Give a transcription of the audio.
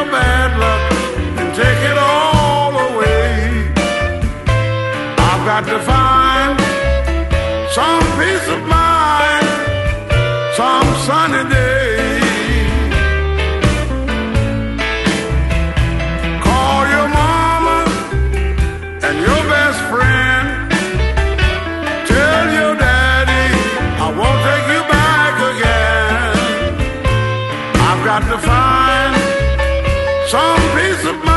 your bad luck and take it all away. I've got to find some peace of mind, some sunny day. Call your mama and your best friend. Tell your daddy I won't take you back again. I've got to find some peace of mind.